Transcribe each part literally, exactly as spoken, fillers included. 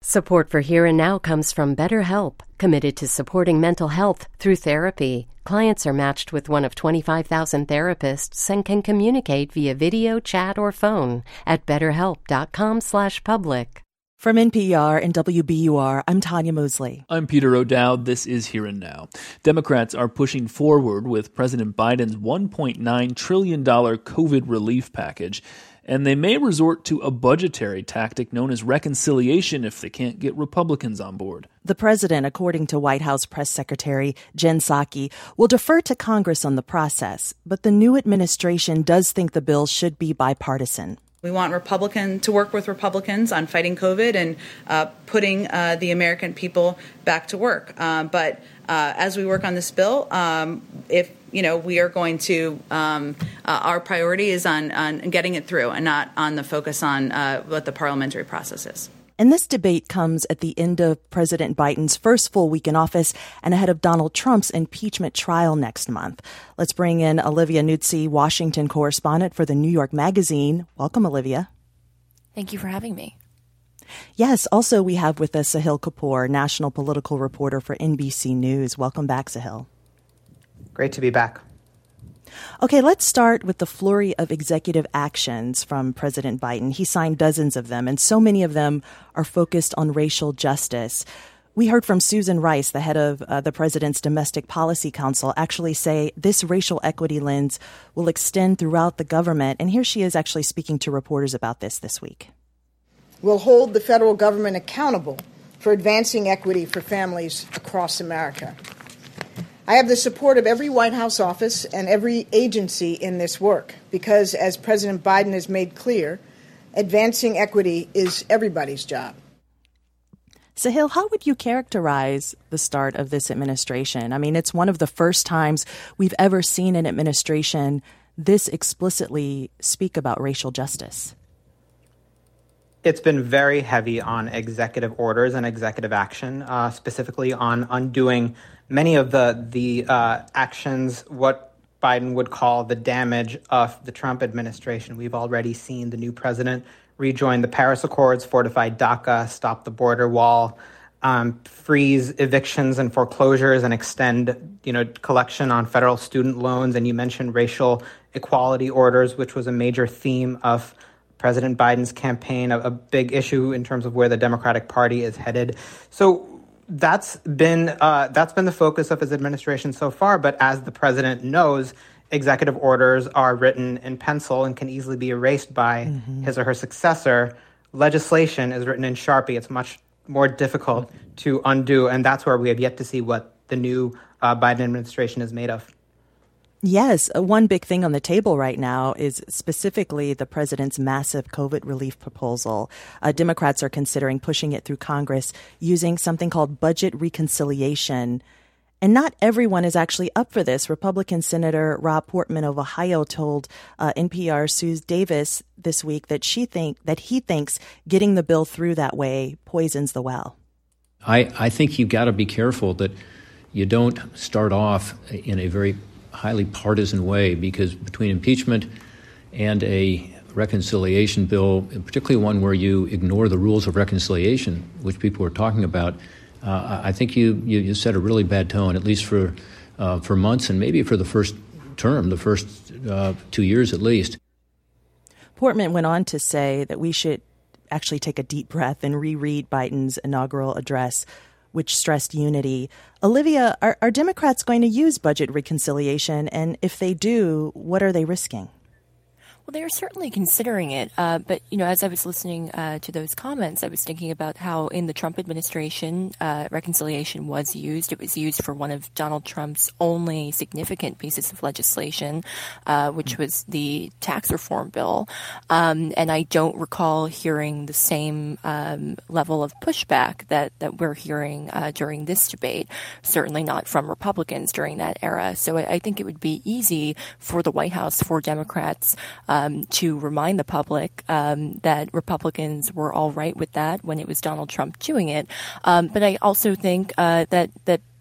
Support for Here and Now comes from BetterHelp, committed to supporting mental health through therapy. Clients are matched with one of twenty-five thousand therapists and can communicate via video, chat, or phone at betterhelp.com slash public. From N P R and W B U R, I'm Tanya Mosley. I'm Peter O'Dowd. This is Here and Now. Democrats are pushing forward with President Biden's one point nine trillion dollars COVID relief package, and they may resort to a budgetary tactic known as reconciliation if they can't get Republicans on board. The president, according to White House Press Secretary Jen Psaki, will defer to Congress on the process, but the new administration does think the bill should be bipartisan. We want Republican to work with Republicans on fighting COVID and uh, putting uh, the American people back to work. Uh, but uh, as we work on this bill, um, if you know, we are going to. Um, uh, our priority is on, on getting it through, and not on the focus on uh, what the parliamentary process is. And this debate comes at the end of President Biden's first full week in office and ahead of Donald Trump's impeachment trial next month. Let's bring in Olivia Nuzzi, Washington correspondent for the New York Magazine. Welcome, Olivia. Thank you for having me. Yes, also we have with us Sahil Kapoor, national political reporter for N B C News. Welcome back, Sahil. Great to be back. Okay, let's start with the flurry of executive actions from President Biden. He signed dozens of them, and so many of them are focused on racial justice. We heard from Susan Rice, the head of uh, the president's Domestic Policy Council, actually say this racial equity lens will extend throughout the government. And here she is actually speaking to reporters about this this week. We'll hold the federal government accountable for advancing equity for families across America. I have the support of every White House office and every agency in this work because, as President Biden has made clear, advancing equity is everybody's job. Sahil, how would you characterize the start of this administration? I mean, it's one of the first times we've ever seen an administration this explicitly speak about racial justice. It's been very heavy on executive orders and executive action, uh, specifically on undoing many of the the uh, actions, what Biden would call the damage of the Trump administration. We've already seen the new president rejoin the Paris Accords, fortify DACA, stop the border wall, um, freeze evictions and foreclosures, and extend, you know, collection on federal student loans. And you mentioned racial equality orders, which was a major theme of President Biden's campaign, a, a big issue in terms of where the Democratic Party is headed. So that's been uh, that's been the focus of his administration so far. But as the president knows, executive orders are written in pencil and can easily be erased by mm-hmm. his or her successor. Legislation is written in Sharpie. It's much more difficult to undo. And that's where we have yet to see what the new uh, Biden administration is made of. Yes, one big thing on the table right now is specifically the president's massive COVID relief proposal. Uh, Democrats are considering pushing it through Congress using something called budget reconciliation. And not everyone is actually up for this. Republican Senator Rob Portman of Ohio told uh, N P R's Sue Davis this week that she think that he thinks getting the bill through that way poisons the well. I, I think you've got to be careful that you don't start off in a very highly partisan way, because between impeachment and a reconciliation bill, particularly one where you ignore the rules of reconciliation, which people are talking about, uh, I think you, you, you set a really bad tone, at least for uh, for months and maybe for the first term, the first uh, two years at least. Portman went on to say that we should actually take a deep breath and reread Biden's inaugural address, which stressed unity. Olivia, are, are Democrats going to use budget reconciliation? And if they do, what are they risking? Well, they're certainly considering it. Uh, but, you know, as I was listening uh, to those comments, I was thinking about how in the Trump administration, uh, reconciliation was used. It was used for one of Donald Trump's only significant pieces of legislation, uh, which was the tax reform bill. Um, and I don't recall hearing the same um, level of pushback that, that we're hearing uh, during this debate, certainly not from Republicans during that era. So I, I think it would be easy for the White House, for Democrats, uh, Um, to remind the public um, that Republicans were all right with that when it was Donald Trump doing it. Um, but I also think uh, that that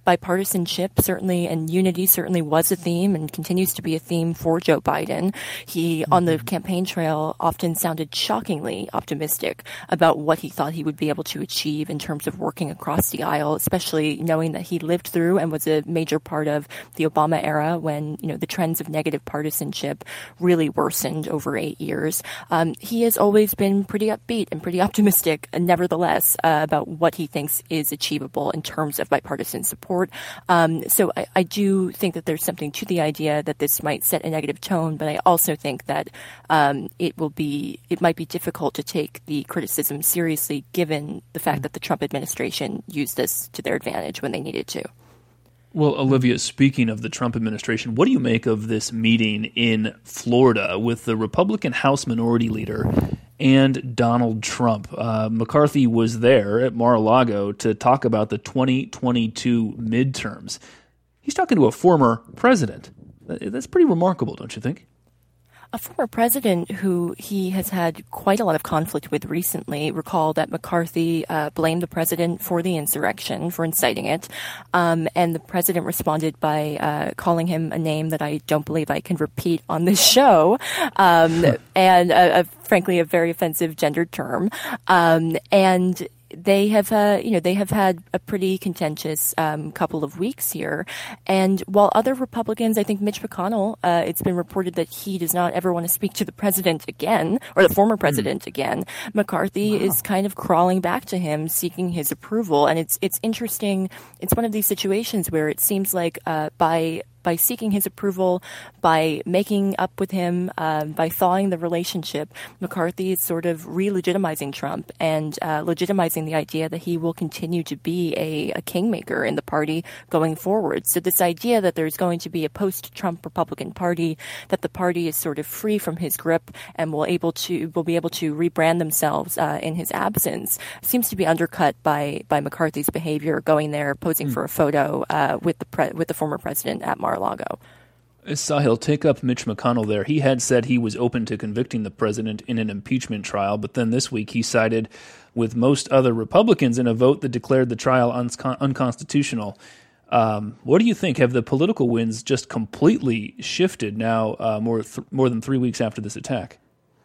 bipartisanship certainly and unity certainly was a theme and continues to be a theme for Joe Biden. He, mm-hmm. on the campaign trail, often sounded shockingly optimistic about what he thought he would be able to achieve in terms of working across the aisle, especially knowing that he lived through and was a major part of the Obama era when, you know, the trends of negative partisanship really worsened over eight years. Um, he has always been pretty upbeat and pretty optimistic, uh, nevertheless, uh, about what he thinks is achievable in terms of bipartisan support. Um, so I, I do think that there's something to the idea that this might set a negative tone, but I also think that um, it will be, it might be difficult to take the criticism seriously given the fact that the Trump administration used this to their advantage when they needed to. Well, Olivia, speaking of the Trump administration, what do you make of this meeting in Florida with the Republican House Minority Leader and Donald Trump? Uh, McCarthy was there at Mar-a-Lago to talk about the twenty twenty-two midterms. He's talking to a former president. That's pretty remarkable, don't you think? A former president who he has had quite a lot of conflict with recently. Recall that McCarthy uh, blamed the president for the insurrection, for inciting it, um, and the president responded by uh, calling him a name that I don't believe I can repeat on this show, um, and a, a, frankly a very offensive gendered term, um, and they have, uh, you know, they have had a pretty contentious um, couple of weeks here. And while other Republicans, I think Mitch McConnell, uh, it's been reported that he does not ever want to speak to the president again, or the former president mm. again. McCarthy wow. is kind of crawling back to him, seeking his approval. And it's it's interesting. It's one of these situations where it seems like uh, by by seeking his approval, by making up with him, uh, by thawing the relationship, McCarthy is sort of re-legitimizing Trump and uh, legitimizing the idea that he will continue to be a, a kingmaker in the party going forward. So this idea that there's going to be a post-Trump Republican Party, that the party is sort of free from his grip and will able to will be able to rebrand themselves uh, in his absence, seems to be undercut by by McCarthy's behavior, going there, posing mm. for a photo uh, with the pre- with the former president at Mar-a-Lago. Sahil, take up Mitch McConnell there. He had said he was open to convicting the president in an impeachment trial, but then this week he sided with most other Republicans in a vote that declared the trial un- unconstitutional. Um, what do you think? Have the political winds just completely shifted now uh, more th- more than three weeks after this attack?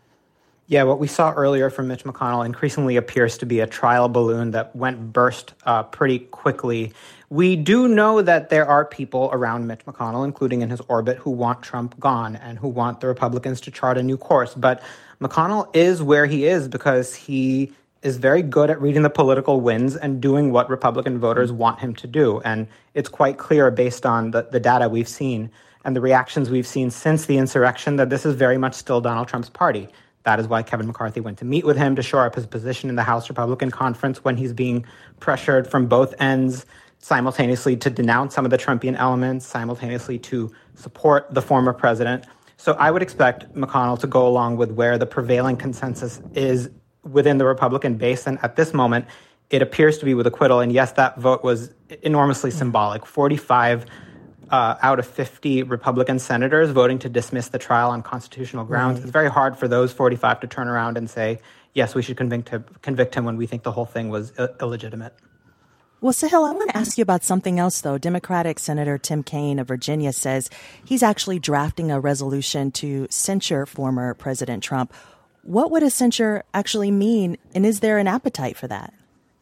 Yeah, what we saw earlier from Mitch McConnell increasingly appears to be a trial balloon that went burst uh, pretty quickly. We do know that there are people around Mitch McConnell, including in his orbit, who want Trump gone and who want the Republicans to chart a new course. But McConnell is where he is because he is very good at reading the political winds and doing what Republican voters want him to do. And it's quite clear based on the, the data we've seen and the reactions we've seen since the insurrection that this is very much still Donald Trump's party. That is why Kevin McCarthy went to meet with him to shore up his position in the House Republican Conference when he's being pressured from both ends, simultaneously to denounce some of the Trumpian elements, simultaneously to support the former president. So I would expect McConnell to go along with where the prevailing consensus is within the Republican base. And at this moment, it appears to be with acquittal. And yes, that vote was enormously symbolic. forty-five Uh, out of fifty Republican senators voting to dismiss the trial on constitutional grounds. Mm-hmm. It's very hard for those forty-five to turn around and say, yes, we should convict him, convict him when we think the whole thing was uh, illegitimate. Well, Sahil, I want to ask you about something else, though. Democratic Senator Tim Kaine of Virginia says he's actually drafting a resolution to censure former President Trump. What would a censure actually mean, and is there an appetite for that?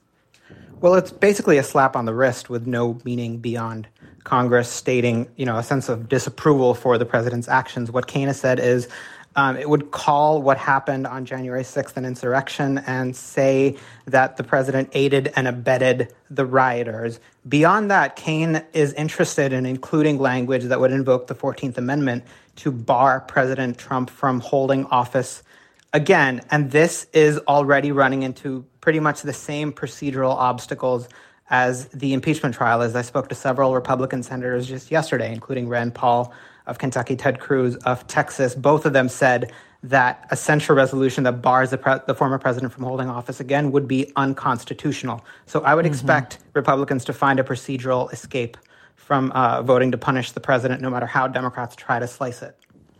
Well, it's basically a slap on the wrist with no meaning beyond Congress stating, you know, a sense of disapproval for the president's actions. What Kaine has said is um, it would call what happened on January sixth an insurrection and say that the president aided and abetted the rioters. Beyond that, Kaine is interested in including language that would invoke the fourteenth Amendment to bar President Trump from holding office again. And this is already running into pretty much the same procedural obstacles as the impeachment trial, as I spoke to several Republican senators just yesterday, including Rand Paul of Kentucky, Ted Cruz of Texas. Both of them said that a censure resolution that bars the, pre- the former president from holding office again would be unconstitutional. So I would mm-hmm. expect Republicans to find a procedural escape from uh, voting to punish the president, no matter how Democrats try to slice it.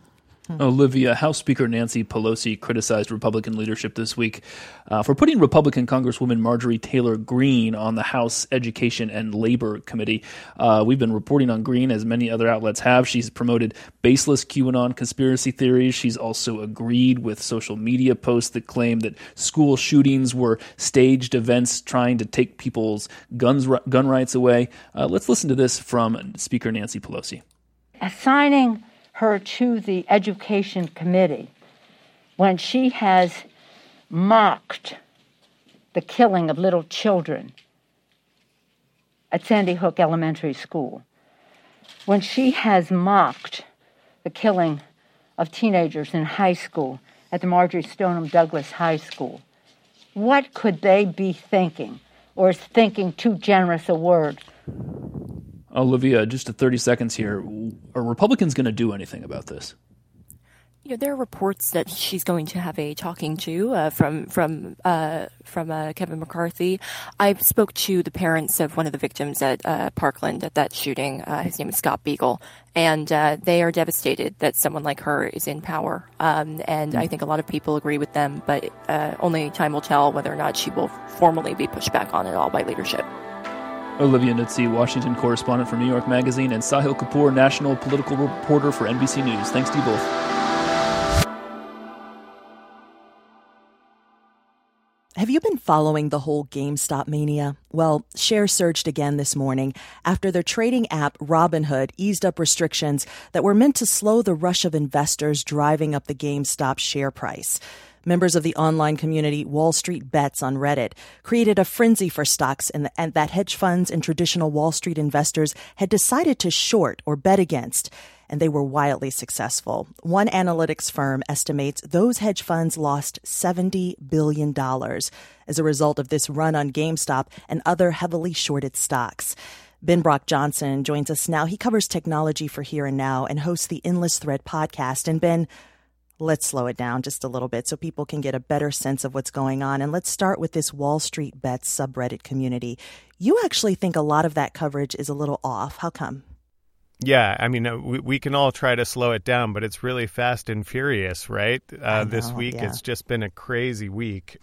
Olivia, House Speaker Nancy Pelosi criticized Republican leadership this week uh, for putting Republican Congresswoman Marjorie Taylor Greene on the House Education and Labor Committee. Uh, we've been reporting on Greene, as many other outlets have. She's promoted baseless QAnon conspiracy theories. She's also agreed with social media posts that claim that school shootings were staged events trying to take people's guns, gun rights away. Uh, let's listen to this from Speaker Nancy Pelosi. Assigning her to the Education Committee when she has mocked the killing of little children at Sandy Hook Elementary School, when she has mocked the killing of teenagers in high school at the Marjorie Stoneman Douglas High School, what could they be thinking? Or is thinking too generous a word? Olivia, just to thirty seconds here. Are Republicans going to do anything about this? You know, there are reports that she's going to have a talking to uh, from from uh, from uh, Kevin McCarthy. I spoke to the parents of one of the victims at uh, Parkland at that shooting. Uh, his name is Scott Beagle, and uh, they are devastated that someone like her is in power. Um, and I think a lot of people agree with them, but uh, only time will tell whether or not she will formally be pushed back on at all by leadership. Olivia Nuzzi, Washington correspondent for New York Magazine, and Sahil Kapoor, national political reporter for N B C News. Thanks to you both. Have you been following the whole GameStop mania? Well, shares surged again this morning after their trading app Robinhood eased up restrictions that were meant to slow the rush of investors driving up the GameStop share price. Members of the online community Wall Street Bets on Reddit created a frenzy for stocks and that hedge funds and traditional Wall Street investors had decided to short or bet against, and they were wildly successful. One analytics firm estimates those hedge funds lost seventy billion dollars as a result of this run on GameStop and other heavily shorted stocks. Ben Brock Johnson joins us now. He covers technology for Here and Now and hosts the Endless Thread podcast. And Ben, let's slow it down just a little bit so people can get a better sense of what's going on. And let's start with this Wall Street Bets subreddit community. You actually think a lot of that coverage is a little off. How come? Yeah, I mean, we, we can all try to slow it down, but it's really fast and furious, right? Uh, know, this week, yeah. It's just been a crazy week.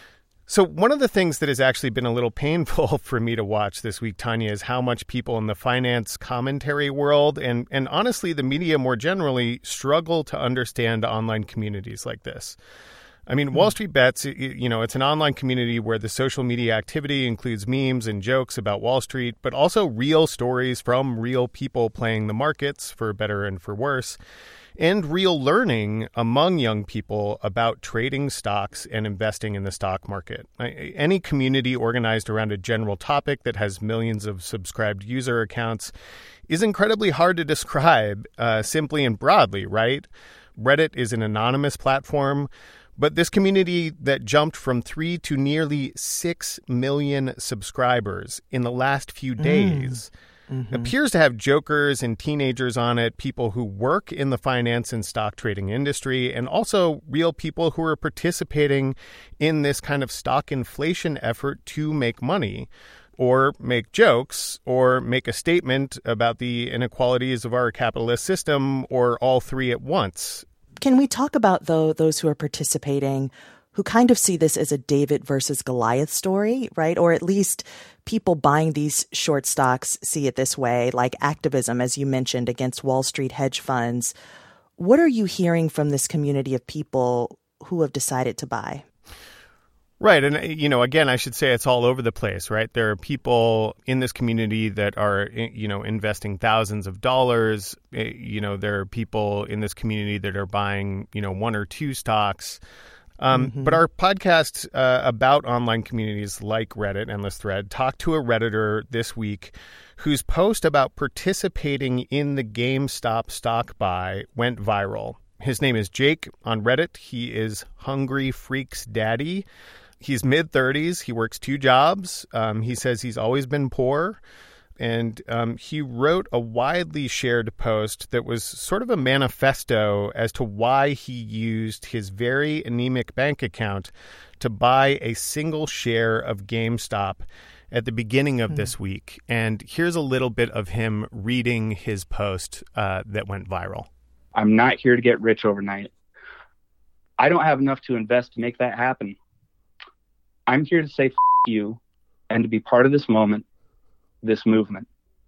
So one of the things that has actually been a little painful for me to watch this week, Tanya, is how much people in the finance commentary world and, and honestly the media more generally struggle to understand online communities like this. I mean, mm-hmm. Wall Street Bets, you know, it's an online community where the social media activity includes memes and jokes about Wall Street, but also real stories from real people playing the markets, for better and for worse, and real learning among young people about trading stocks and investing in the stock market. Any community organized around a general topic that has millions of subscribed user accounts is incredibly hard to describe uh, simply and broadly, right? Reddit is an anonymous platform, but this community that jumped from three to nearly six million subscribers in the last few days mm. mm-hmm. appears to have jokers and teenagers on it, people who work in the finance and stock trading industry, and also real people who are participating in this kind of stock inflation effort to make money or make jokes or make a statement about the inequalities of our capitalist system, or all three at once. Can we talk about, though, those who are participating who kind of see this as a David versus Goliath story, right? Or at least people buying these short stocks see it this way, like activism, as you mentioned, against Wall Street hedge funds. What are you hearing from this community of people who have decided to buy? Right. And, you know, again, I should say it's all over the place, right? There are people in this community that are, you know, investing thousands of dollars. You know, there are people in this community that are buying, you know, one or two stocks. Um, mm-hmm. But our podcast uh, about online communities like Reddit, Endless Thread, talked to a Redditor this week whose post about participating in the GameStop stock buy went viral. His name is Jake on Reddit. He is Hungry Freak's daddy. He's mid-thirties. He works two jobs. Um, he says he's always been poor. And um, he wrote a widely shared post that was sort of a manifesto as to why he used his very anemic bank account to buy a single share of GameStop at the beginning of mm. this week. And here's a little bit of him reading his post uh, that went viral. I'm not here to get rich overnight. I don't have enough to invest to make that happen. I'm here to say F you and to be part of this moment, this movement.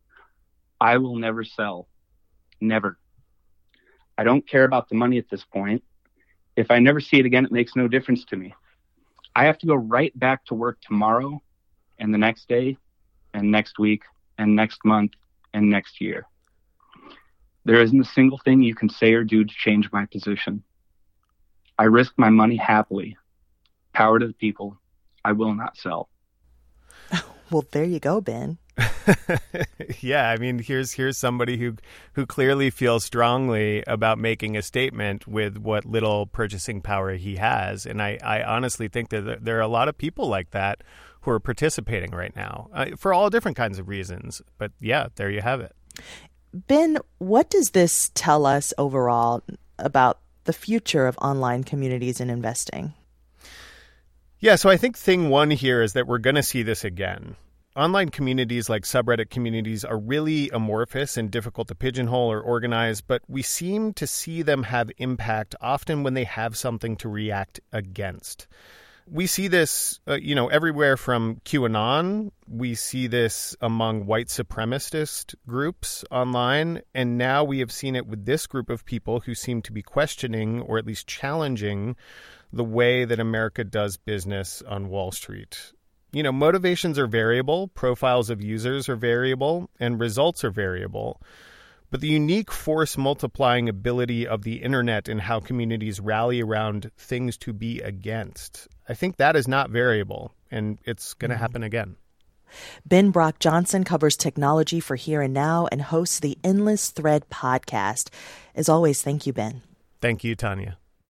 I will never sell. Never. I don't care about the money at this point. If I never see it again, it makes no difference to me. I have to go right back to work tomorrow and the next day and next week and next month and next year. There isn't a single thing you can say or do to change my position. I risk my money happily. Power to the people. I will not sell. Well, there you go, Ben. Yeah, I mean, here's here's somebody who who clearly feels strongly about making a statement with what little purchasing power he has. And I, I honestly think that there are a lot of people like that who are participating right now uh, for all different kinds of reasons. But yeah, there you have it. Ben, what does this tell us overall about the future of online communities and investing? Yeah, so I think thing one here is that we're going to see this again. Online communities like subreddit communities are really amorphous and difficult to pigeonhole or organize, but we seem to see them have impact often when they have something to react against. We see this, uh, you know, everywhere from QAnon. We see this among white supremacist groups online. And now we have seen it with this group of people who seem to be questioning or at least challenging the way that America does business on Wall Street. You know, motivations are variable, profiles of users are variable, and results are variable. But the unique force multiplying ability of the internet and how communities rally around things to be against, I think that is not variable, and it's going to mm-hmm. happen again. Ben Brock Johnson covers technology for Here and Now and hosts the Endless Thread podcast. As always, thank you, Ben. Thank you, Tanya.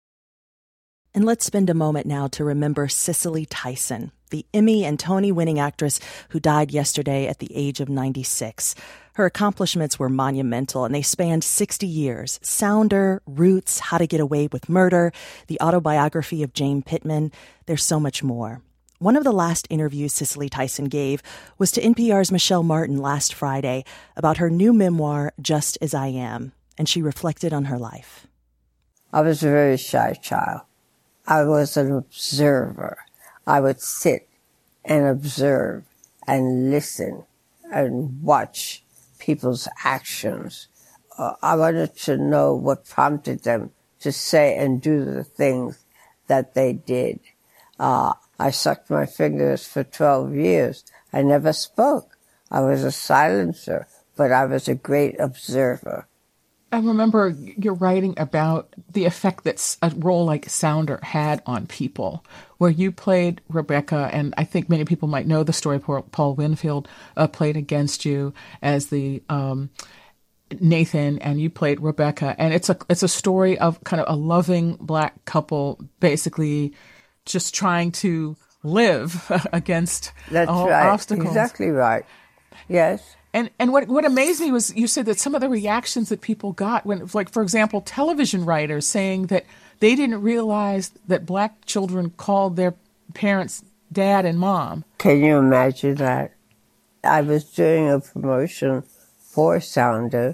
And let's spend a moment now to remember Cicely Tyson, the Emmy and Tony-winning actress who died yesterday at the age of ninety-six. Her accomplishments were monumental, and they spanned sixty years. Sounder, Roots, How to Get Away with Murder, the autobiography of Jane Pittman. There's so much more. One of the last interviews Cicely Tyson gave was to N P R's Michelle Martin last Friday about her new memoir, Just As I Am, and she reflected on her life. I was a very shy child. I was an observer. I would sit and observe and listen and watch people's actions. Uh, I wanted to know what prompted them to say and do the things that they did. Uh, I sucked my fingers for twelve years. I never spoke. I was a silencer, but I was a great observer. I remember you're writing about the effect that a role like Sounder had on people, where you played Rebecca, and I think many people might know the story. Paul Winfield uh, played against you as the um, Nathan, and you played Rebecca, and it's a it's a story of kind of a loving black couple, basically just trying to live against That's all right. obstacles. Exactly right. Yes. And and what what amazed me was you said that some of the reactions that people got when, like, for example, television writers saying that they didn't realize that black children called their parents dad and mom. Can you imagine that? I was doing a promotion for Sounder,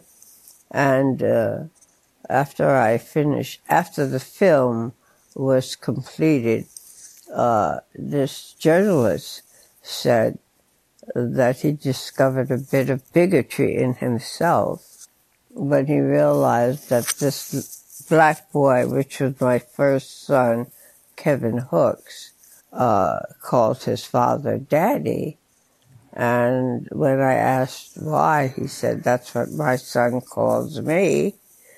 and uh, after I finished, after the film was completed, uh, this journalist said that he discovered a bit of bigotry in himself when he realized that this black boy, which was my first son, Kevin Hooks, uh, called his father Daddy. And when I asked why, he said, that's what my son calls me.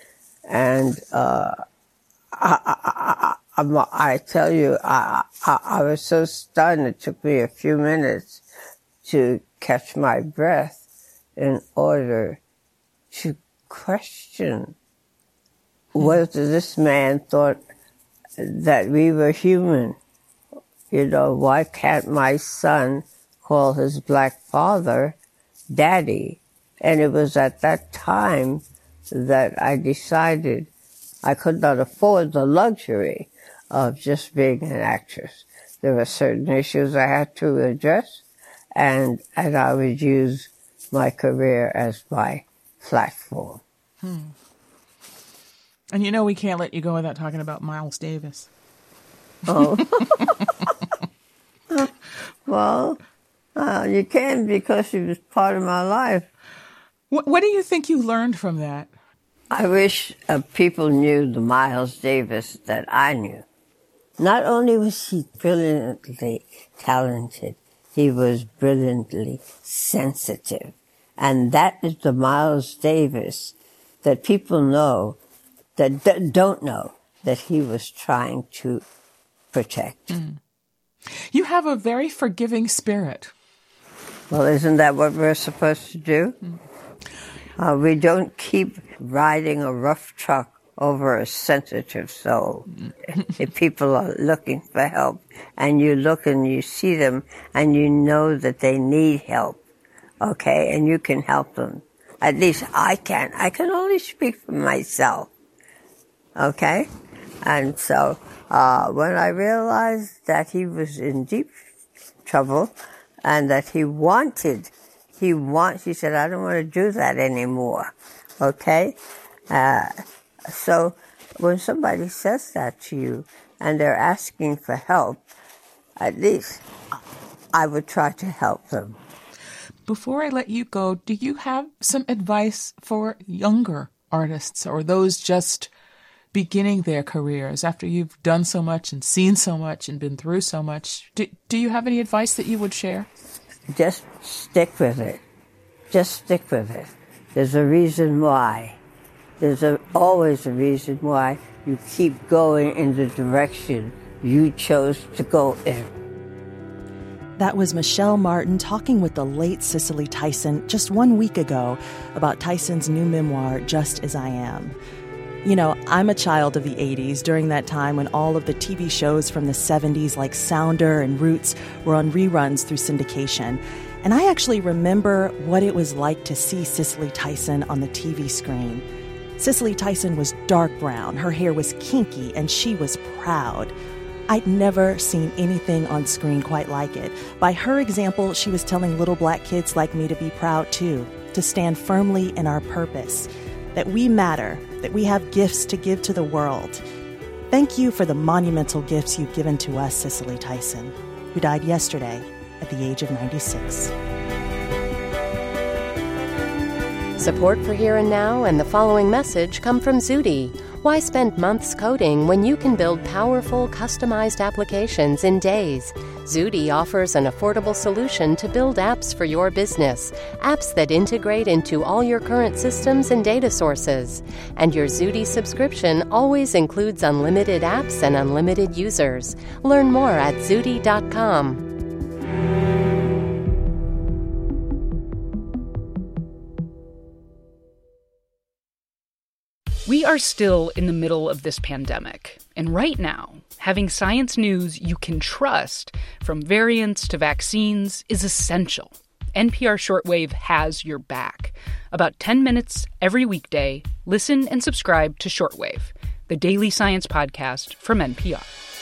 And uh, I, I, I, I tell you, I, I, I was so stunned, it took me a few minutes to catch my breath in order to question whether this man thought that we were human. You know, why can't my son call his black father Daddy? And it was at that time that I decided I could not afford the luxury of just being an actress. There were certain issues I had to address, and and I would use my career as my platform. Hmm. And you know we can't let you go without talking about Miles Davis. Oh. Well, uh, you can because he was part of my life. What, what do you think you learned from that? I wish uh, people knew the Miles Davis that I knew. Not only was he brilliantly talented, he was brilliantly sensitive. And that is the Miles Davis that people know that d- don't know that he was trying to protect. Mm. You have a very forgiving spirit. Well, isn't that what we're supposed to do? Mm. Uh, we don't keep riding a rough truck over a sensitive soul. If people are looking for help and you look and you see them and you know that they need help, okay, and you can help them. At least I can. I can only speak for myself, okay? And so uh, when I realized that he was in deep trouble and that he wanted, he wants, he said, I don't want to do that anymore, okay? Uh, so when somebody says that to you and they're asking for help, at least I would try to help them. Before I let you go, do you have some advice for younger artists or those just beginning their careers after you've done so much and seen so much and been through so much? Do, do you have any advice that you would share? Just stick with it. Just stick with it. There's a reason why. There's a, always a reason why you keep going in the direction you chose to go in. That was Michelle Martin talking with the late Cicely Tyson just one week ago about Tyson's new memoir, Just As I Am. You know, I'm a child of the eighties, during that time when all of the T V shows from the seventies like Sounder and Roots were on reruns through syndication. And I actually remember what it was like to see Cicely Tyson on the T V screen. Cicely Tyson was dark brown, her hair was kinky, and she was proud. I'd never seen anything on screen quite like it. By her example, she was telling little black kids like me to be proud too, to stand firmly in our purpose, that we matter, that we have gifts to give to the world. Thank you for the monumental gifts you've given to us, Cicely Tyson, who died yesterday at the age of ninety-six. Support for Here and Now and the following message come from Zudy. Why spend months coding when you can build powerful, customized applications in days? Zudy offers an affordable solution to build apps for your business, apps that integrate into all your current systems and data sources. And your Zudy subscription always includes unlimited apps and unlimited users. Learn more at zudy dot com. We are still in the middle of this pandemic, and right now, having science news you can trust, from variants to vaccines, is essential. N P R Shortwave has your back. About ten minutes every weekday, listen and subscribe to Shortwave, the daily science podcast from N P R.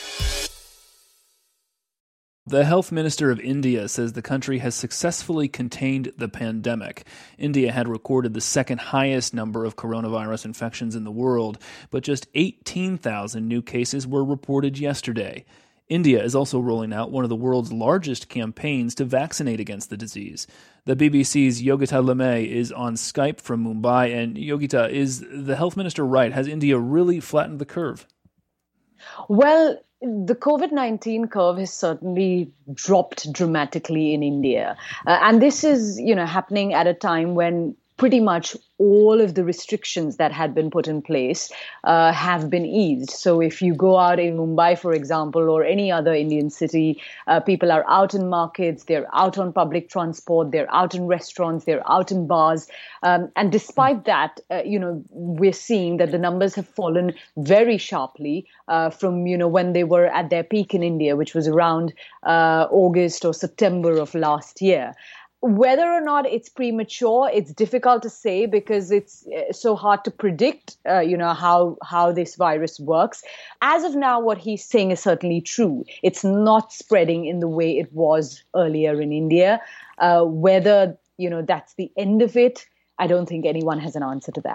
The health minister of India says the country has successfully contained the pandemic. India had recorded the second highest number of coronavirus infections in the world, but just eighteen thousand new cases were reported yesterday. India is also rolling out one of the world's largest campaigns to vaccinate against the disease. The B B C's Yogita Lemay is on Skype from Mumbai. And Yogita, is the health minister right? Has India really flattened the curve? Well, the COVID nineteen curve has certainly dropped dramatically in India. Uh, and this is, you know, happening at a time when pretty much all of the restrictions that had been put in place uh, have been eased. So if you go out in Mumbai, for example, or any other Indian city, uh, people are out in markets, they're out on public transport, they're out in restaurants, they're out in bars. Um, and despite that, uh, you know, we're seeing that the numbers have fallen very sharply uh, from, you know, when they were at their peak in India, which was around uh, August or September of last year. Whether or not it's premature, it's difficult to say because it's so hard to predict, uh, you know, how how this virus works. As of now, what he's saying is certainly true. It's not spreading in the way it was earlier in India. Uh, whether, you know, that's the end of it, I don't think anyone has an answer to that.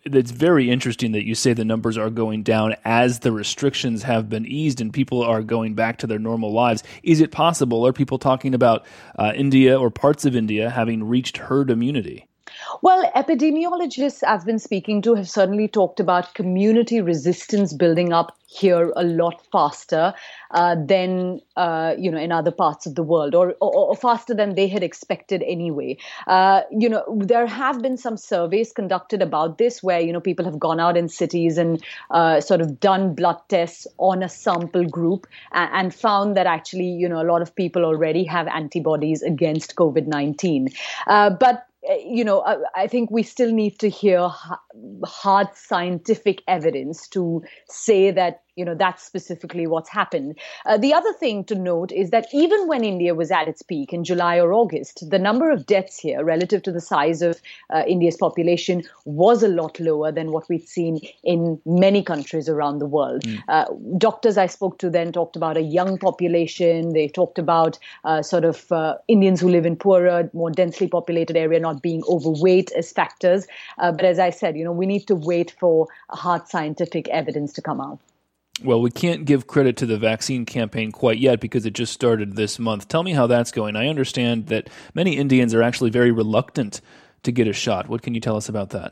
it's very interesting that you say the numbers are going down as the restrictions have been eased and people are going back to their normal lives. Is it possible? Are people talking about uh, India or parts of India having reached herd immunity? Well, epidemiologists I've been speaking to have certainly talked about community resistance building up here a lot faster uh, than, uh, you know, in other parts of the world, or, or, or faster than they had expected anyway. Uh, you know, there have been some surveys conducted about this where, you know, people have gone out in cities and uh, sort of done blood tests on a sample group and, and found that actually, you know, a lot of people already have antibodies against COVID nineteen. Uh, but You know, I think we still need to hear hard scientific evidence to say that, you know, that's specifically what's happened. Uh, the other thing to note is that even when India was at its peak in July or August, the number of deaths here relative to the size of uh, India's population was a lot lower than what we've seen in many countries around the world. Mm. Uh, doctors I spoke to then talked about a young population. They talked about uh, sort of uh, Indians who live in poorer, more densely populated area not being overweight as factors. Uh, but as I said, you know, we need to wait for hard scientific evidence to come out. Well, we can't give credit to the vaccine campaign quite yet because it just started this month. Tell me how that's going. I understand that many Indians are actually very reluctant to get a shot. What can you tell us about that?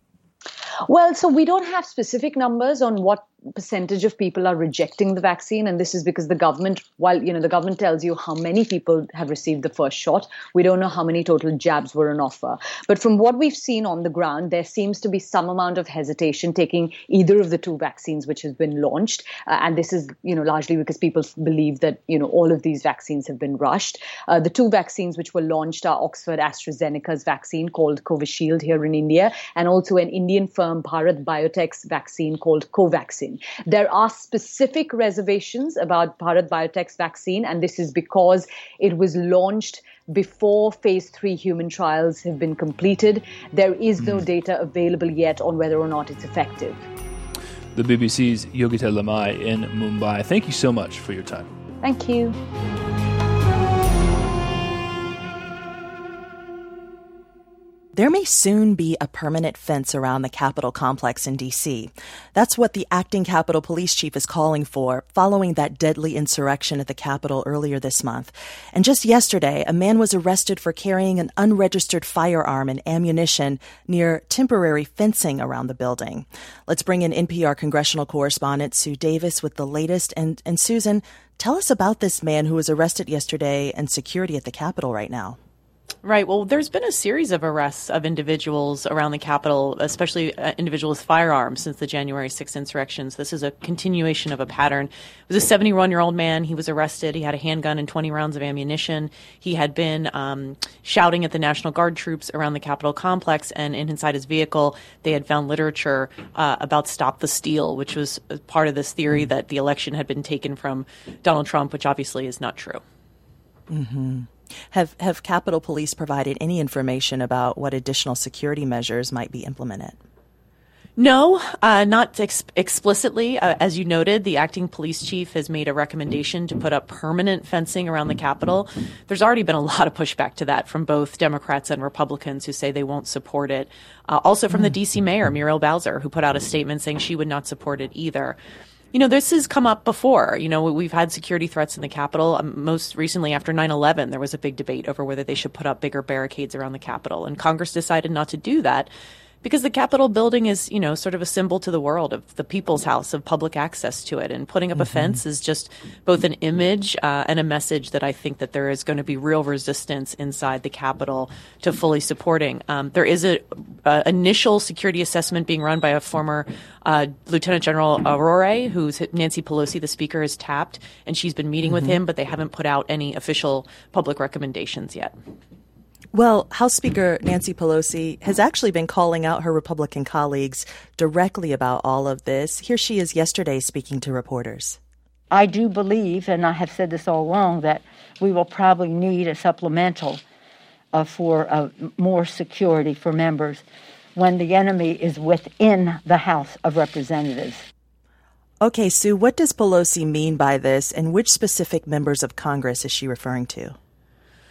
Well, so we don't have specific numbers on what percentage of people are rejecting the vaccine. And this is because the government, while, you know, the government tells you how many people have received the first shot, we don't know how many total jabs were on offer. But from what we've seen on the ground, there seems to be some amount of hesitation taking either of the two vaccines which has been launched. Uh, and this is, you know, largely because people believe that, you know, all of these vaccines have been rushed. Uh, the two vaccines which were launched are Oxford AstraZeneca's vaccine called Covishield here in India, and also an Indian firm Bharat Biotech's vaccine called Covaxin. There are specific reservations about Bharat Biotech's vaccine, and this is because it was launched before phase three human trials have been completed. There is no data available yet on whether or not it's effective. The B B C's Yogita Limaye in Mumbai. Thank you so much for your time. Thank you. There may soon be a permanent fence around the Capitol complex in D C. That's what the acting Capitol Police Chief is calling for, following that deadly insurrection at the Capitol earlier this month. And just yesterday, a man was arrested for carrying an unregistered firearm and ammunition near temporary fencing around the building. Let's bring in N P R congressional correspondent Sue Davis with the latest. And, and Susan, tell us about this man who was arrested yesterday and security at the Capitol right now. Right. Well, there's been a series of arrests of individuals around the Capitol, especially uh, individuals with firearms, since the January sixth insurrections. This is a continuation of a pattern. It was a seventy-one-year-old man. He was arrested. He had a handgun and twenty rounds of ammunition. He had been um, shouting at the National Guard troops around the Capitol complex, and inside his vehicle, they had found literature uh, about Stop the Steal, which was part of this theory that the election had been taken from Donald Trump, which obviously is not true. Mm-hmm. Have have Capitol Police provided any information about what additional security measures might be implemented? No, uh, not ex- explicitly. Uh, as you noted, the acting police chief has made a recommendation to put up permanent fencing around the Capitol. There's already been a lot of pushback to that from both Democrats and Republicans who say they won't support it. Uh, also from the D C mayor, Muriel Bowser, who put out a statement saying she would not support it either. You know, this has come up before. You know, we've had security threats in the Capitol. Um, most recently, after nine eleven, there was a big debate over whether they should put up bigger barricades around the Capitol. And Congress decided not to do that because the Capitol building is, you know, sort of a symbol to the world of the people's house, of public access to it. And putting up mm-hmm. a fence is just both an image uh, and a message that I think that there is going to be real resistance inside the Capitol to fully supporting. Um, there is a, a initial security assessment being run by a former uh, Lieutenant General Arore, who's Nancy Pelosi, the speaker, has tapped, and she's been meeting mm-hmm. with him, but they haven't put out any official public recommendations yet. Well, House Speaker Nancy Pelosi has actually been calling out her Republican colleagues directly about all of this. Here she is yesterday speaking to reporters. I do believe, and I have said this all along, that we will probably need a supplemental uh, for uh, more security for members when the enemy is within the House of Representatives. Okay, Sue, what does Pelosi mean by this, and which specific members of Congress is she referring to?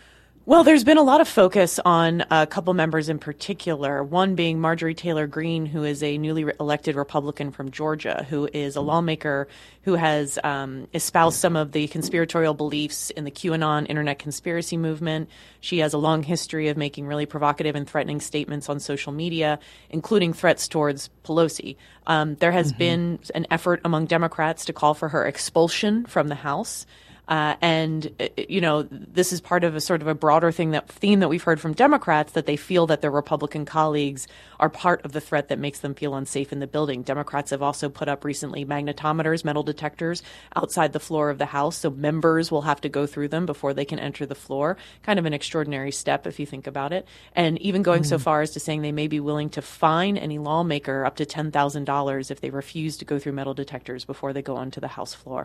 Well, there's been a lot of focus on a couple members in particular, one being Marjorie Taylor Greene, who is a newly elected Republican from Georgia, who is a lawmaker who has um, espoused some of the conspiratorial beliefs in the QAnon internet conspiracy movement. She has a long history of making really provocative and threatening statements on social media, including threats towards Pelosi. Um, there has mm-hmm. been an effort among Democrats to call for her expulsion from the House. Uh, and, you know, this is part of a sort of a broader thing that theme that we've heard from Democrats, that they feel that their Republican colleagues are part of the threat that makes them feel unsafe in the building. Democrats have also put up recently magnetometers, metal detectors outside the floor of the House. So members will have to go through them before they can enter the floor. Kind of an extraordinary step if you think about it. And even going mm. so far as to saying they may be willing to fine any lawmaker up to ten thousand dollars if they refuse to go through metal detectors before they go onto the House floor.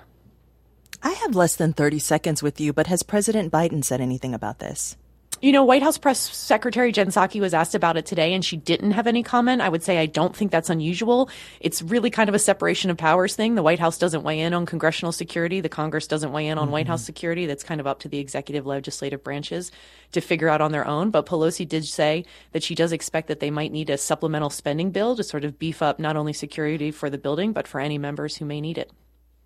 I have less than thirty seconds with you, but has President Biden said anything about this? You know, White House Press Secretary Jen Psaki was asked about it today, and she didn't have any comment. I would say I don't think that's unusual. It's really kind of a separation of powers thing. The White House doesn't weigh in on congressional security. The Congress doesn't weigh in on mm-hmm. White House security. That's kind of up to the executive legislative branches to figure out on their own. But Pelosi did say that she does expect that they might need a supplemental spending bill to sort of beef up not only security for the building, but for any members who may need it.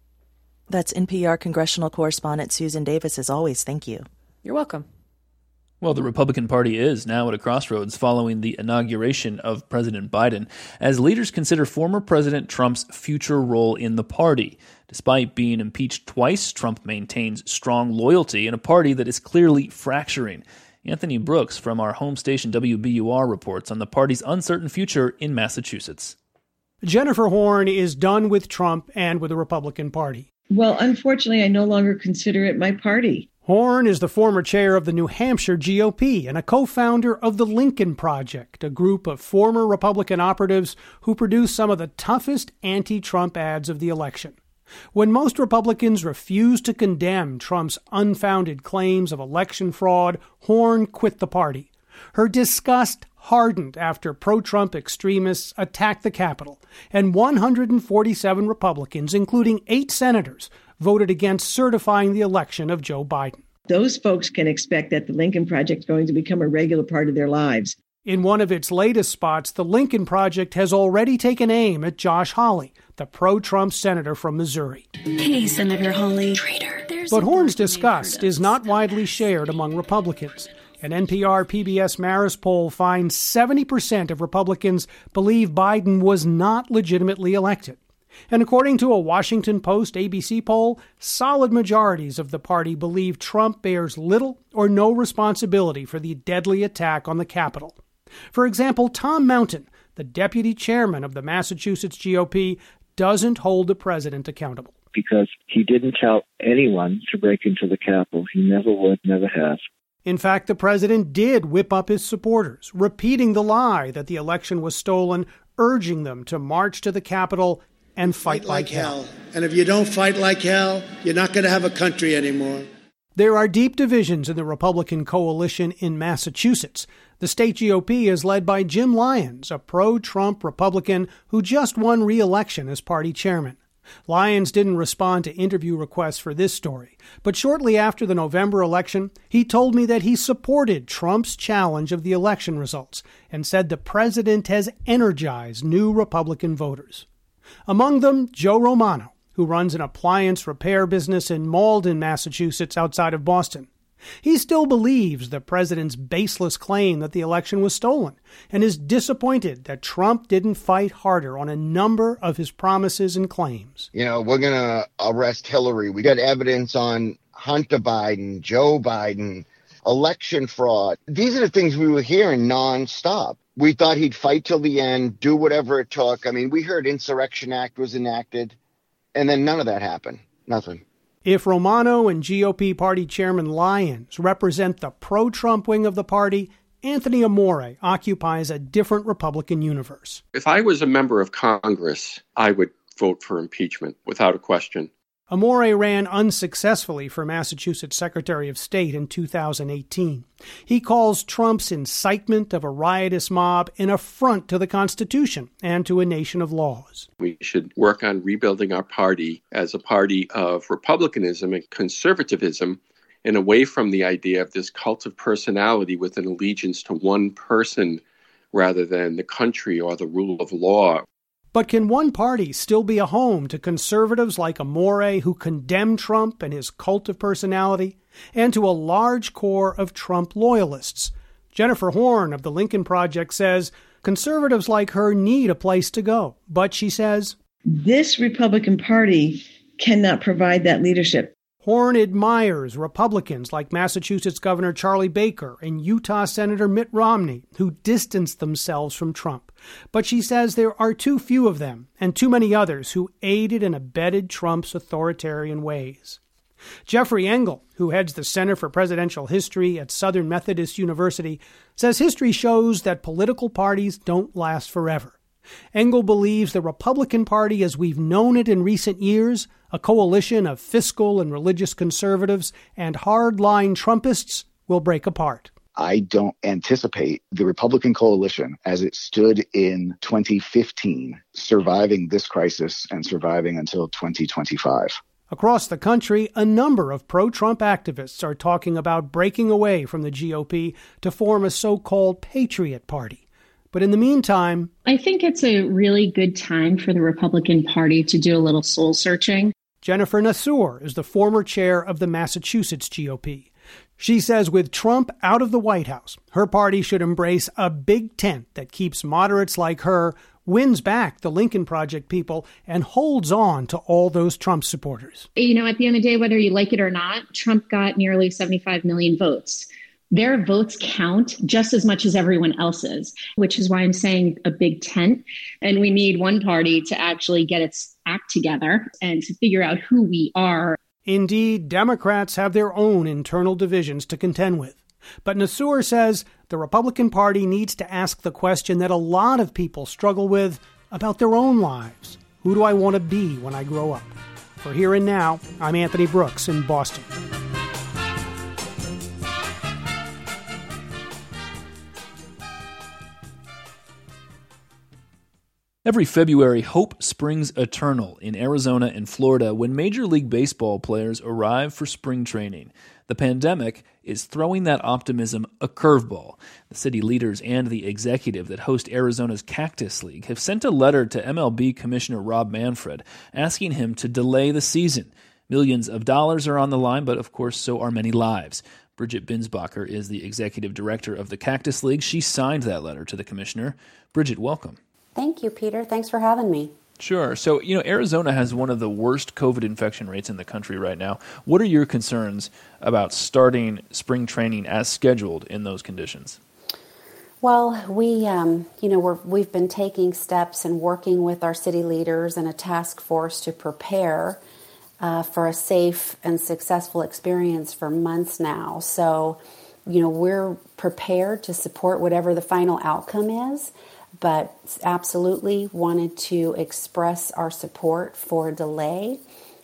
That's N P R congressional correspondent Susan Davis. As always, thank you. You're welcome. Well, the Republican Party is now at a crossroads following the inauguration of President Biden, as leaders consider former President Trump's future role in the party. Despite being impeached twice, Trump maintains strong loyalty in a party that is clearly fracturing. Anthony Brooks from our home station W B U R reports on the party's uncertain future in Massachusetts. Jennifer Horn is done with Trump and with the Republican Party. Well, unfortunately, I no longer consider it my party. Horn is the former chair of the New Hampshire G O P and a co-founder of the Lincoln Project, a group of former Republican operatives who produced some of the toughest anti-Trump ads of the election. When most Republicans refused to condemn Trump's unfounded claims of election fraud, Horn quit the party. Her disgust hardened after pro-Trump extremists attacked the Capitol, and one hundred forty-seven Republicans, including eight senators, voted against certifying the election of Joe Biden. Those folks can expect that the Lincoln Project is going to become a regular part of their lives. In one of its latest spots, the Lincoln Project has already taken aim at Josh Hawley, the pro-Trump senator from Missouri. Hey, Senator Hawley. Traitor. But Horn's disgust is not widely shared among Republicans. An N P R P B S Marist poll finds seventy percent of Republicans believe Biden was not legitimately elected. And according to a Washington Post A B C poll, solid majorities of the party believe Trump bears little or no responsibility for the deadly attack on the Capitol. For example, Tom Mountain, the deputy chairman of the Massachusetts G O P, doesn't hold the president accountable. Because he didn't tell anyone to break into the Capitol. He never would, never has. In fact, the president did whip up his supporters, repeating the lie that the election was stolen, urging them to march to the Capitol and fight, fight like, like hell. hell. And if you don't fight like hell, you're not going to have a country anymore. There are deep divisions in the Republican coalition in Massachusetts. The state G O P is led by Jim Lyons, a pro-Trump Republican who just won re-election as party chairman. Lyons didn't respond to interview requests for this story, but shortly after the November election, he told me that he supported Trump's challenge of the election results and said the president has energized new Republican voters. Among them, Joe Romano, who runs an appliance repair business in Malden, Massachusetts, outside of Boston. He still believes the president's baseless claim that the election was stolen and is disappointed that Trump didn't fight harder on a number of his promises and claims. You know, we're going to arrest Hillary. We got evidence on Hunter Biden, Joe Biden, election fraud. These are the things we were hearing nonstop. We thought he'd fight till the end, do whatever it took. I mean, we heard Insurrection Act was enacted, and then none of that happened. Nothing. If Romano and G O P party chairman Lyons represent the pro-Trump wing of the party, Anthony Amore occupies a different Republican universe. If I was a member of Congress, I would vote for impeachment without a question. Amore ran unsuccessfully for Massachusetts Secretary of State in two thousand eighteen. He calls Trump's incitement of a riotous mob an affront to the Constitution and to a nation of laws. We should work on rebuilding our party as a party of republicanism and conservatism and away from the idea of this cult of personality with an allegiance to one person rather than the country or the rule of law. But can one party still be a home to conservatives like Amore who condemn Trump and his cult of personality, and to a large core of Trump loyalists? Jennifer Horn of the Lincoln Project says conservatives like her need a place to go. But she says, this Republican Party cannot provide that leadership. Horn admires Republicans like Massachusetts Governor Charlie Baker and Utah Senator Mitt Romney, who distanced themselves from Trump. But she says there are too few of them and too many others who aided and abetted Trump's authoritarian ways. Jeffrey Engel, who heads the Center for Presidential History at Southern Methodist University, says history shows that political parties don't last forever. Engel believes the Republican Party, as we've known it in recent years, a coalition of fiscal and religious conservatives and hardline Trumpists, will break apart. I don't anticipate the Republican coalition, as it stood in twenty fifteen, surviving this crisis and surviving until twenty twenty-five. Across the country, a number of pro-Trump activists are talking about breaking away from the G O P to form a so-called Patriot Party. But in the meantime, I think it's a really good time for the Republican Party to do a little soul searching. Jennifer Nassour is the former chair of the Massachusetts G O P. She says with Trump out of the White House, her party should embrace a big tent that keeps moderates like her, wins back the Lincoln Project people, and holds on to all those Trump supporters. You know, at the end of the day, whether you like it or not, Trump got nearly seventy-five million votes. Their votes count just as much as everyone else's, which is why I'm saying a big tent. And we need one party to actually get its act together and to figure out who we are. Indeed, Democrats have their own internal divisions to contend with. But Nassour says the Republican Party needs to ask the question that a lot of people struggle with about their own lives. Who do I want to be when I grow up? For Here and Now, I'm Anthony Brooks in Boston. Every February, hope springs eternal in Arizona and Florida when Major League Baseball players arrive for spring training. The pandemic is throwing that optimism a curveball. The city leaders and the executive that host Arizona's Cactus League have sent a letter to M L B Commissioner Rob Manfred asking him to delay the season. Millions of dollars are on the line, but of course so are many lives. Bridget Binsbacher is the executive director of the Cactus League. She signed that letter to the commissioner. Bridget, welcome. Thank you, Peter. Thanks for having me. Sure. So, you know, Arizona has one of the worst COVID infection rates in the country right now. What are your concerns about starting spring training as scheduled in those conditions? Well, we, um, you know, we're, we've been taking steps and working with our city leaders and a task force to prepare uh, for a safe and successful experience for months now. So, you know, we're prepared to support whatever the final outcome is, but absolutely wanted to express our support for a delay.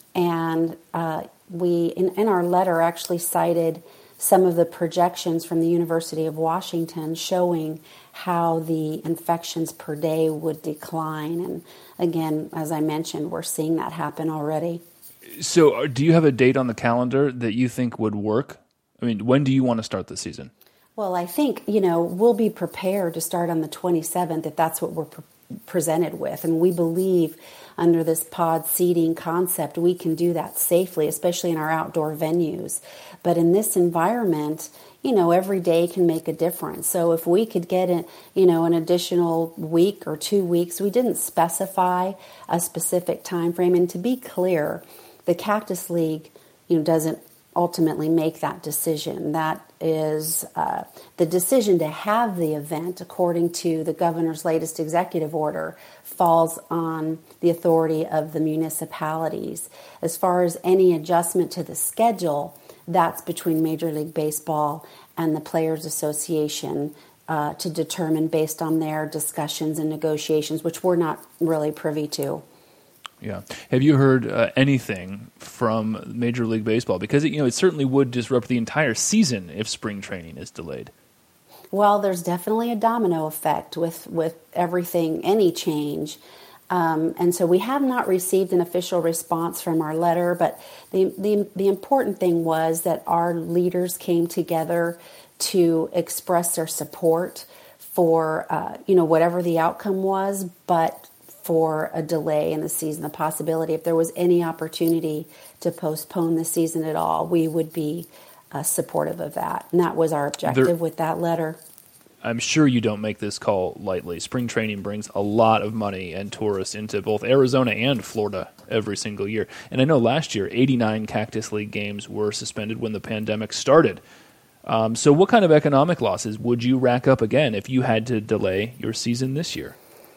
And uh, we, in, in our letter, actually cited some of the projections from the University of Washington showing how the infections per day would decline. And again, as I mentioned, we're seeing that happen already. So do you have a date on the calendar that you think would work? I mean, when do you want to start the season? Well, I think, you know, we'll be prepared to start on the twenty-seventh if that's what we're pre- presented with. And we believe under this pod seating concept, we can do that safely, especially in our outdoor venues. But in this environment, you know, every day can make a difference. So if we could get, a, you know, an additional week or two weeks, we didn't specify a specific time frame. And to be clear, the Cactus League, you know, doesn't ultimately make that decision. That is uh, the decision to have the event, according to the governor's latest executive order, falls on the authority of the municipalities. As far as any adjustment to the schedule, that's between Major League Baseball and the Players Association uh, to determine based on their discussions and negotiations, which we're not really privy to. Yeah. Have you heard uh, anything from Major League Baseball? Because, you know, it certainly would disrupt the entire season if spring training is delayed. Well, there's definitely a domino effect with, with everything, any change. Um, and so we have not received an official response from our letter, but the, the the important thing was that our leaders came together to express their support for, uh, you know, whatever the outcome was, but for a delay in the season, the possibility if there was any opportunity to postpone the season at all, we would be uh, supportive of that. And that was our objective there, with that letter. I'm sure you don't make this call lightly. Spring training brings a lot of money and tourists into both Arizona and Florida every single year. And I know last year, eighty-nine Cactus League games were suspended when the pandemic started. Um, so what kind of economic losses would you rack up again if you had to delay your season this year?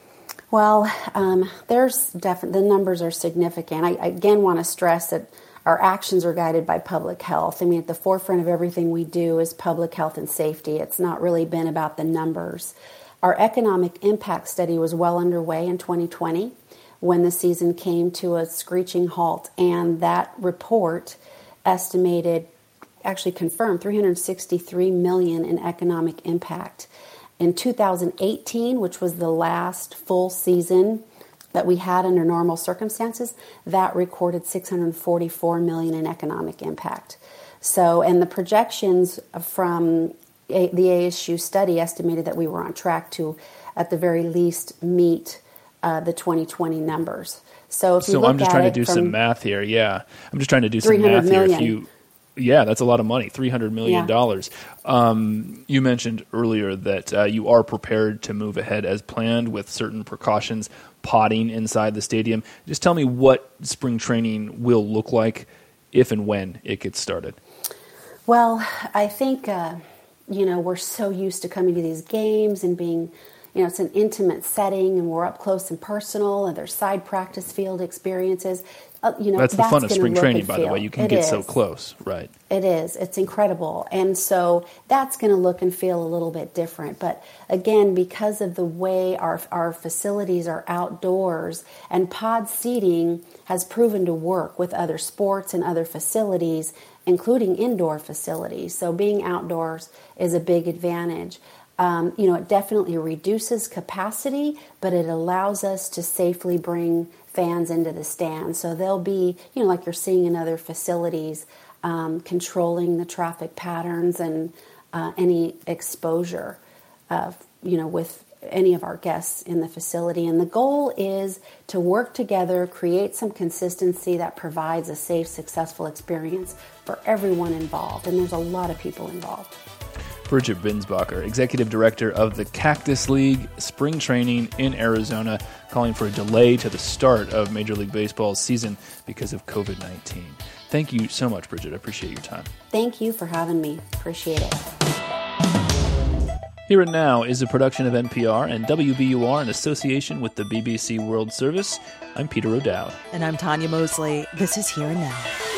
Well, um, there's definitely, the numbers are significant. I, I again want to stress that our actions are guided by public health. I mean, at the forefront of everything we do is public health and safety. It's not really been about the numbers. Our economic impact study was well underway in twenty twenty when the season came to a screeching halt, and that report estimated, actually confirmed, three hundred sixty-three million dollars in economic impact. In two thousand eighteen, which was the last full season that we had under normal circumstances, that recorded six hundred forty-four million dollars in economic impact. So, and the projections from a, the A S U study estimated that we were on track to, at the very least, meet uh, the twenty twenty numbers. So, if you so look I'm just at trying to it do from some math here. Yeah, I'm just trying to do some math here. If you Yeah, that's a lot of money, three hundred million dollars. Yeah. Um, you mentioned earlier that uh, you are prepared to move ahead as planned with certain precautions, potting inside the stadium. Just tell me what spring training will look like if and when it gets started. Well, I think, uh, you know, we're so used to coming to these games and being, you know, it's an intimate setting and we're up close and personal and there's side practice field experiences. Uh, you know, that's the that's fun of spring training, by feel. the way. You can it get is. so close, right? It is. It's incredible. And so that's going to look and feel a little bit different. But again, because of the way our our facilities are outdoors, and pod seating has proven to work with other sports and other facilities, including indoor facilities. So being outdoors is a big advantage. Um, you know, it definitely reduces capacity, but it allows us to safely bring fans into the stands. So they'll be, you know, like you're seeing in other facilities, um, controlling the traffic patterns and uh, any exposure, uh, you know, with any of our guests in the facility. And the goal is to work together, create some consistency that provides a safe, successful experience for everyone involved. And there's a lot of people involved. Bridget Binsbacher, Executive Director of the Cactus League Spring Training in Arizona, calling for a delay to the start of Major League Baseball's season because of covid nineteen. Thank you so much, Bridget. I appreciate your time. Thank you for having me. Appreciate it. Here and Now is a production of N P R and W B U R in association with the B B C World Service. I'm Peter O'Dowd. And I'm Tanya Mosley. This is Here and Now.